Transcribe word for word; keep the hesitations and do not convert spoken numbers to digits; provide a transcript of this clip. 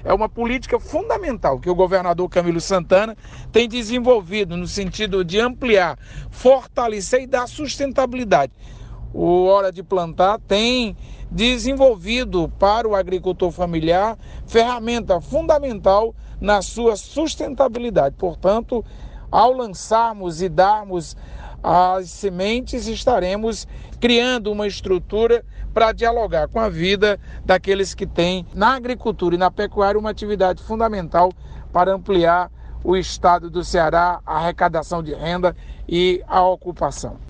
é uma política fundamental que o governador Camilo Santana tem desenvolvido no sentido de ampliar, fortalecer e dar sustentabilidade. O Hora de Plantar tem desenvolvido para o agricultor familiar ferramenta fundamental na sua sustentabilidade. Portanto, ao lançarmos e darmos as sementes, estaremos criando uma estrutura para dialogar com a vida daqueles que têm na agricultura e na pecuária uma atividade fundamental para ampliar o estado do Ceará, a arrecadação de renda e a ocupação.